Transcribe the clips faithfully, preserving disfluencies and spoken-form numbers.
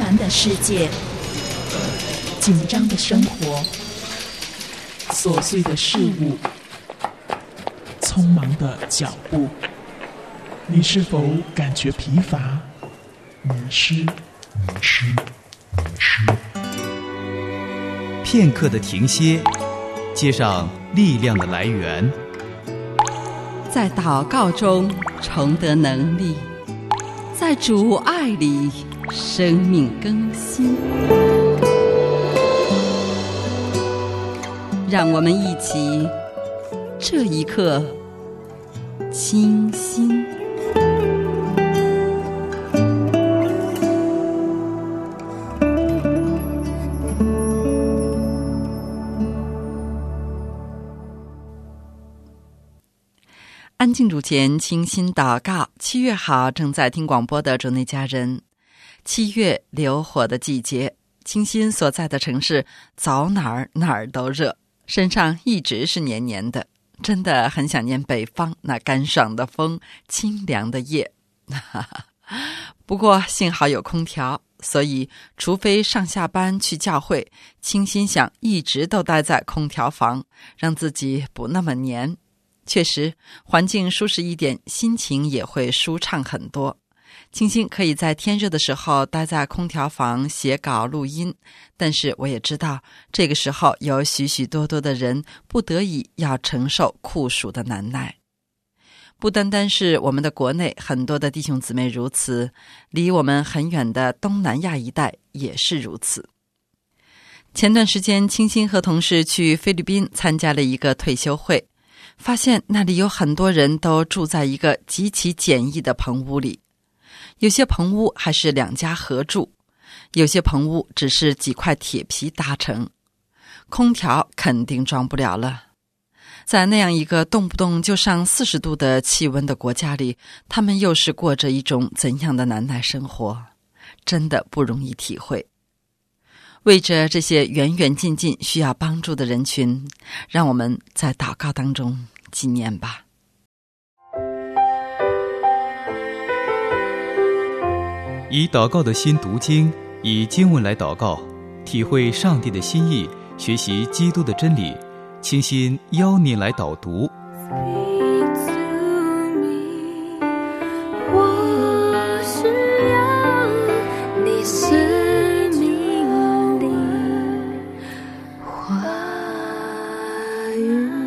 繁的世界，紧张的生活，琐碎的事物，匆忙的脚步，你是否感觉疲乏、迷失？迷失，迷失。 片刻的停歇，接上力量的来源， 在祷告中重得能力，在主爱里生命更新。让我们一起这一刻清心。安静主前，清心祷告。七月好，正在听广播的主内家人。七月流火的季节，清心所在的城市走哪儿哪儿都热，身上一直是黏黏的，真的很想念北方那干爽的风，清凉的夜。不过幸好有空调，所以除非上下班去教会，清心想一直都待在空调房，让自己不那么黏。确实，环境舒适一点，心情也会舒畅很多。清心可以在天热的时候待在空调房写稿录音，但是我也知道，这个时候有许许多多的人不得已要承受酷暑的难耐。不单单是我们的国内，很多的弟兄姊妹如此，离我们很远的东南亚一带也是如此。前段时间，清心和同事去菲律宾参加了一个退休会，发现那里有很多人都住在一个极其简易的棚屋里，有些棚屋还是两家合住，有些棚屋只是几块铁皮搭成，空调肯定装不了了。在那样一个动不动就上四十度的气温的国家里，他们又是过着一种怎样的难耐生活，真的不容易体会。为着这些远远近近需要帮助的人群，让我们在祷告当中纪念吧。 以祷告的心读经，以经文来祷告，体会上帝的心意，学习基督的真理。清心邀您来导读。 我需要你生命里话语。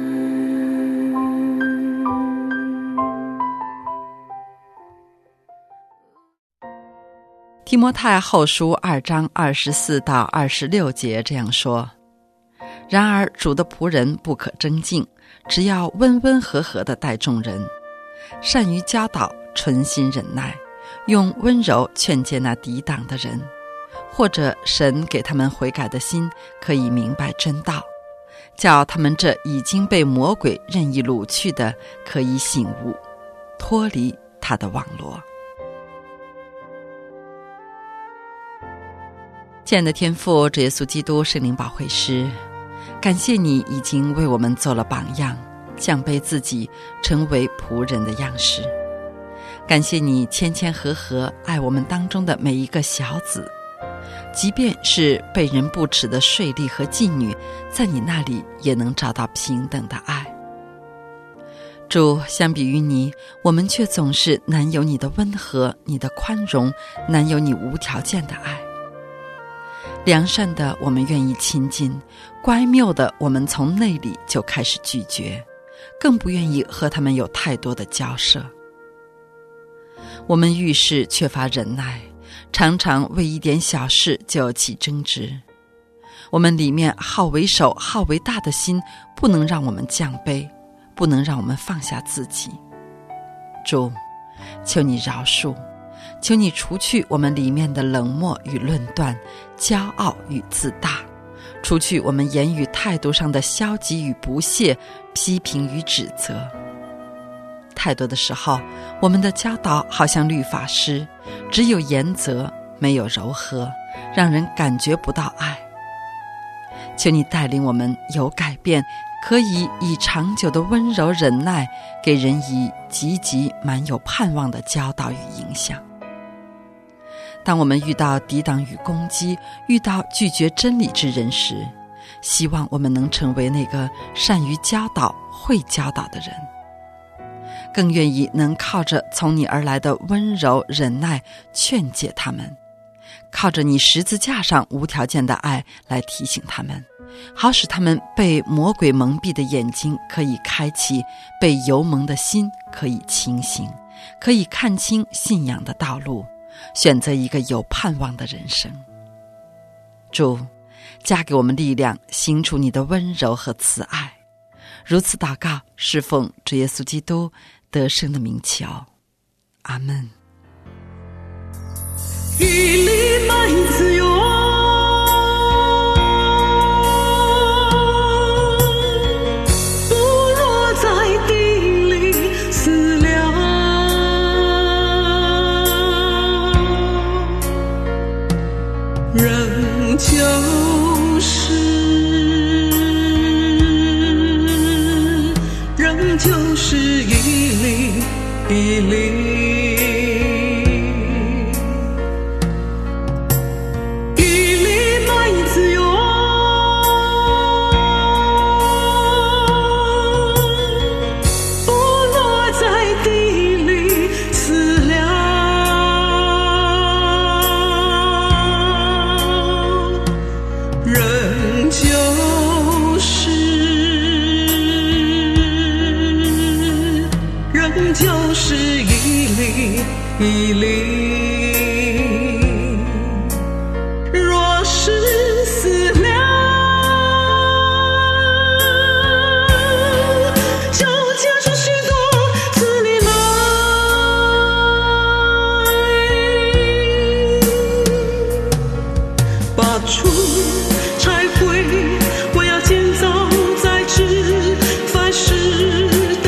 提摩太后书二章二十四到二十六节这样说：然而主的仆人不可争竞，只要温温和和地待众人，善于教导，存心忍耐，用温柔劝诫那抵挡的人，或者神给他们悔改的心，可以明白真道，叫他们这已经被魔鬼任意掳去的，可以醒悟，脱离他的网罗。亲爱的天父，主耶稣基督圣灵保惠师，感谢你已经为我们做了榜样，降卑自己，成为仆人的样式。感谢你谦谦和和爱我们当中的每一个小子，即便是被人不耻的税吏和妓女，在你那里也能找到平等的爱。主，相比于你，我们却总是难有你的温和，你的宽容，难有你无条件的爱。良善的我们愿意亲近，乖谬的我们从内里就开始拒绝，更不愿意和他们有太多的交涉。我们遇事缺乏忍耐，常常为一点小事就起争执。我们里面好为首好为大的心，不能让我们降卑，不能让我们放下自己。主，求你饶恕，求你除去我们里面的冷漠与论断，骄傲与自大，除去我们言语态度上的消极与不屑，批评与指责。太多的时候，我们的教导好像律法师，只有严责，没有柔和，让人感觉不到爱。求你带领我们有改变，可以以长久的温柔忍耐，给人以积极满有盼望的教导与影响。 当我们遇到抵挡与攻击，遇到拒绝真理之人时，希望我们能成为那个善于教导、会教导的人，更愿意能靠着从你而来的温柔忍耐劝解他们，靠着你十字架上无条件的爱来提醒他们，好使他们被魔鬼蒙蔽的眼睛可以开启，被油蒙的心可以清醒，可以看清信仰的道路，选择一个有盼望的人生。主，加给我们力量，行出你的温柔和慈爱。如此祷告，是奉主耶稣基督得胜的名求，阿门。 一粒麦子哟，不落在地里死了，仍旧是仍旧是一粒一粒就是一粒一粒，若是死了，就结出许多子粒来，拔出拆毁，我要建造再制，凡事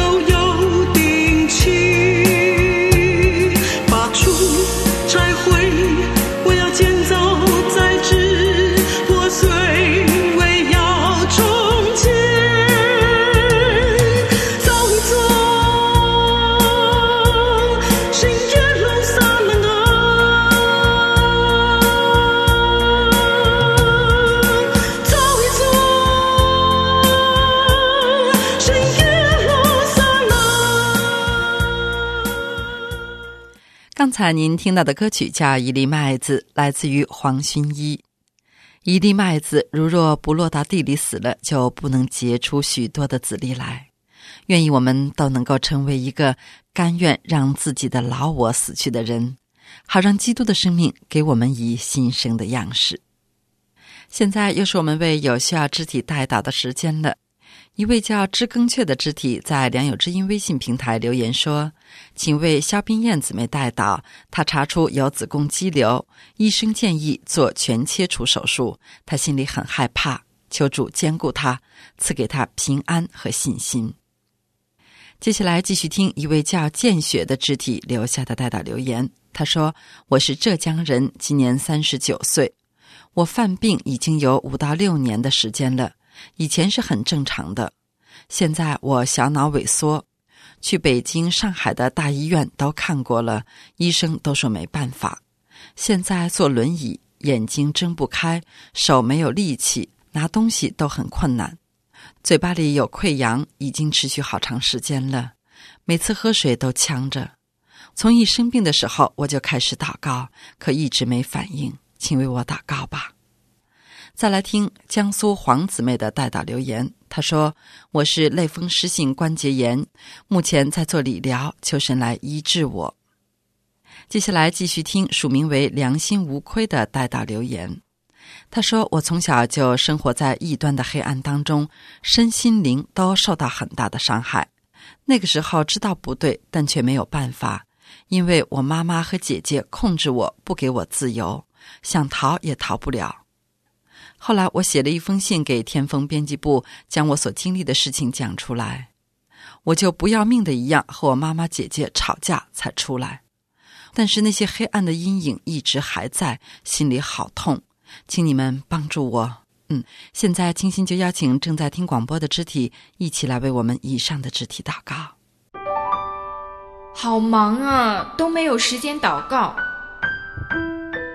刚才您听到的歌曲叫《一粒麦子》，来自于黄薰衣。一粒麦子如若不落到地里死了，就不能结出许多的子粒来。愿意我们都能够成为一个甘愿让自己的老我死去的人，好让基督的生命给我们以新生的样式。现在又是我们为有需要肢体代祷的时间了。一位叫知更雀的肢体在良友之音微信平台留言说，请为肖冰燕姊妹代祷，她查出有子宫肌瘤，医生建议做全切除手术，她心里很害怕，求主坚固她，赐给她平安和信心。接下来继续听一位叫见雪的肢体留下的代祷留言，他说，我是浙江人，今年三十九岁，我犯病已经有五到六年的时间了，以前是很正常的，现在我小脑萎缩，去北京、上海的大医院都看过了，医生都说没办法。现在坐轮椅，眼睛睁不开，手没有力气，拿东西都很困难，嘴巴里有溃疡，已经持续好长时间了，每次喝水都呛着。从一生病的时候我就开始祷告，可一直没反应，请为我祷告吧。再来听江苏黄姊妹的代祷留言，她说，我是类风湿性关节炎，目前在做理疗，求神来医治我。接下来继续听署名为良心无愧的代祷留言，他说，我从小就生活在异端的黑暗当中，身心灵都受到很大的伤害，那个时候知道不对，但却没有办法，因为我妈妈和姐姐控制我，不给我自由，想逃也逃不了。后来我写了一封信给天风编辑部，将我所经历的事情讲出来，我就不要命的一样和我妈妈姐姐吵架才出来，但是那些黑暗的阴影一直还在，心里好痛，请你们帮助我。嗯，现在清心就邀请正在听广播的肢体一起来为我们以上的肢体祷告。 好忙啊，都没有时间祷告。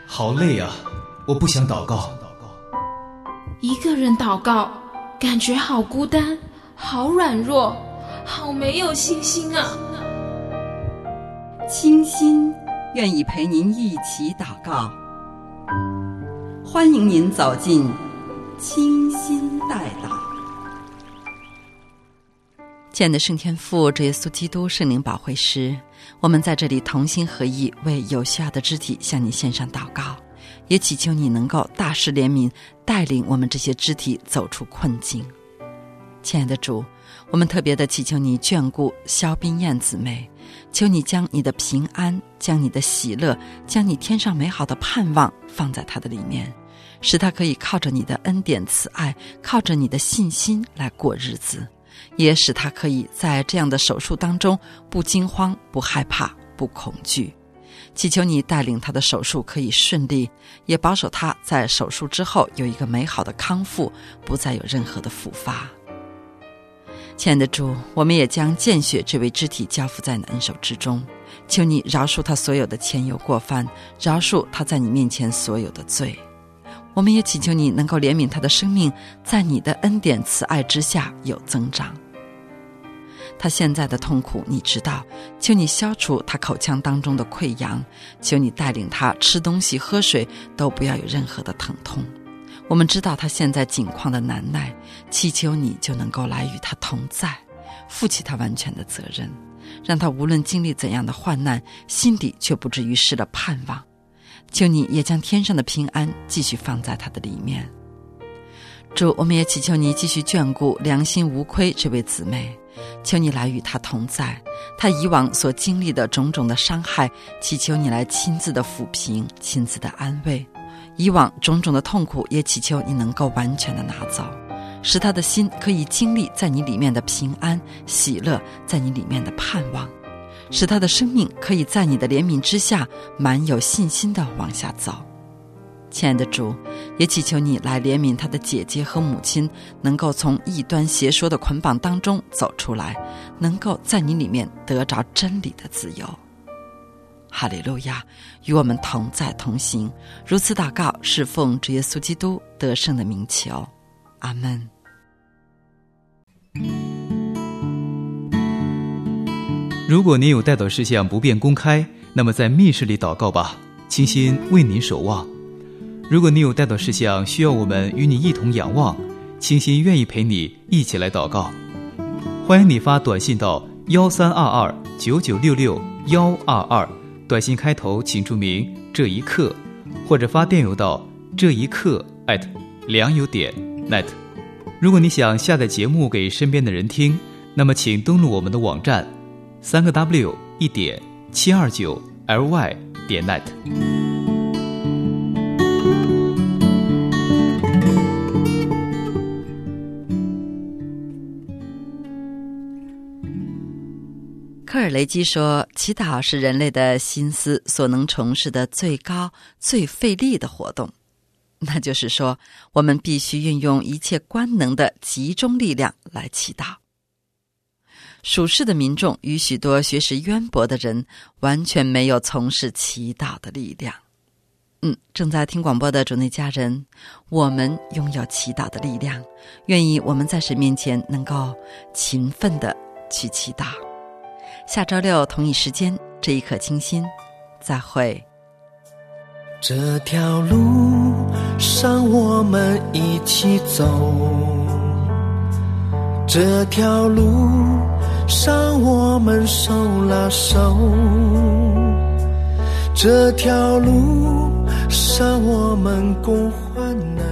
好累啊，我不想祷告。 一个人祷告，感觉好孤单，好软弱，好没有信心啊。 清心愿意陪您一起祷告，欢迎您走进清心代祷。亲爱的圣天父，主耶稣基督圣灵保惠师，我们在这里同心合意，为有需要的肢体向你献上祷告，也祈求你能够大施怜悯，带领我们这些肢体走出困境。亲爱的主，我们特别的祈求你眷顾肖冰燕姊妹，求你将你的平安，将你的喜乐，将你天上美好的盼望放在她的里面，使她可以靠着你的恩典慈爱，靠着你的信心来过日子，也使她可以在这样的手术当中不惊慌，不害怕，不恐惧。祈求你带领她的手术可以顺利，也保守她在手术之后有一个美好的康复，不再有任何的复发。亲爱的主，我们也将见血这位肢体交付在你的恩手之中，求你饶恕他所有的前有过犯，饶恕他在你面前所有的罪。我们也祈求你能够怜悯他的生命，在你的恩典慈爱之下有增长。他现在的痛苦你知道，求你消除他口腔当中的溃疡，求你带领他吃东西喝水都不要有任何的疼痛。我们知道他现在境况的难耐，祈求你就能够来与他同在，负起他完全的责任，让他无论经历怎样的患难，心底却不至于失了盼望。求你也将天上的平安继续放在他的里面。主，我们也祈求你继续眷顾良心无亏这位姊妹，求你来与他同在，他以往所经历的种种的伤害，祈求你来亲自的抚平，亲自的安慰，以往种种的痛苦也祈求你能够完全的拿走，使他的心可以经历在你里面的平安喜乐，在你里面的盼望，使他的生命可以在你的怜悯之下满有信心地往下走。亲爱的主，也祈求你来怜悯他的姐姐和母亲，能够从异端邪说的捆绑当中走出来，能够在你里面得着真理的自由。哈利路亚，与我们同在同行，如此祷告是奉主耶稣基督得胜的名求，阿们。 如果您有代祷事项不便公开，那么在密室里祷告吧，清心为您守望。如果你有代祷事项需要我们与你一同仰望，清心愿意陪你一起来祷告。欢迎你发短信到幺三二二九九六六幺二二，短信开头请注明这一刻，或者发电邮到这一刻 at 良友点 net。 如果你想下载节目给身边的人听，那么请登录我们的网站三个 w 一点七二九 ly 点 net。 科尔雷基说，祈祷是人类的心思所能从事的最高最费力的活动，那就是说，我们必须运用一切官能的集中力量来祈祷。属世的民众与许多学识渊博的人完全没有从事祈祷的力量。嗯，正在听广播的主内家人，我们拥有祈祷的力量，愿意我们在神面前能够勤奋地去祈祷。下周六同一时间，这一刻清心，再会。 这条路上我们一起走，这条路上我们手拉手，这条路上我们共患难。